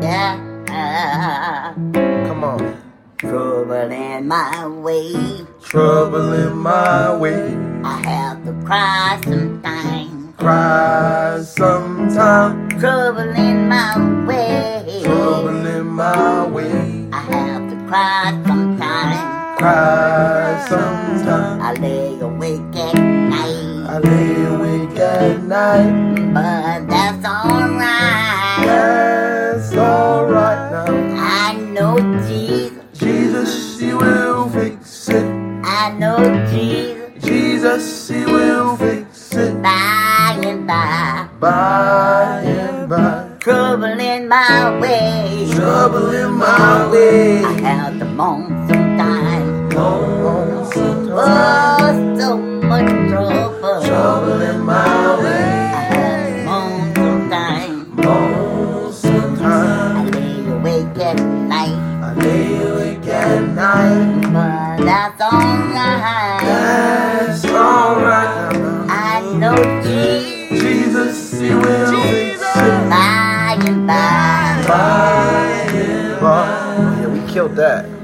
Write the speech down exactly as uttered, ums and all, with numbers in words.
yeah. Come on. Trouble in my way. Trouble in my way. I have to cry sometimes. Cry sometime. Trouble in my way. Trouble in my way. I have to cry sometimes. Cry sometime. I lay awake at night. I lay awake at night. But that's alright. That's alright now. I know Jesus. Jesus, He will fix it. I know Jesus. Jesus, He will fix it. By and by. By and by. Trouble in my way. Trouble in my way. I have to moan sometimes. Moan sometimes. Oh, so much trouble. Trouble in my way. I have to moan sometimes. Moan sometimes. I lay awake at night. I lay awake at night. But that's alright. That's alright now. I know Jesus. Jesus, He will fix it. By and by. By and by. Yeah, we killed that.